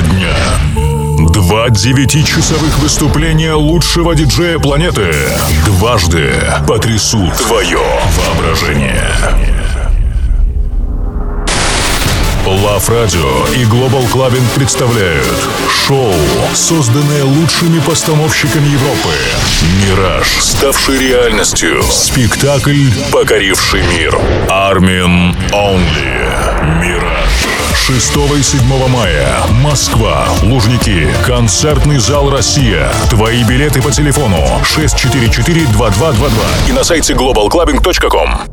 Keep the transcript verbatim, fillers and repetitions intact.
дня. Два девятичасовых выступления лучшего диджея планеты дважды потрясут твое воображение. Love Radio и Global Clubbing представляют шоу, созданное лучшими постановщиками Европы. «Мираж», ставший реальностью. Спектакль, покоривший мир. Armin Only. «Мираж». шестого и седьмого мая. Москва, Лужники, концертный зал «Россия». Твои билеты по телефону шесть четыре четыре два два два два и на сайте глобал клабинг точка ком.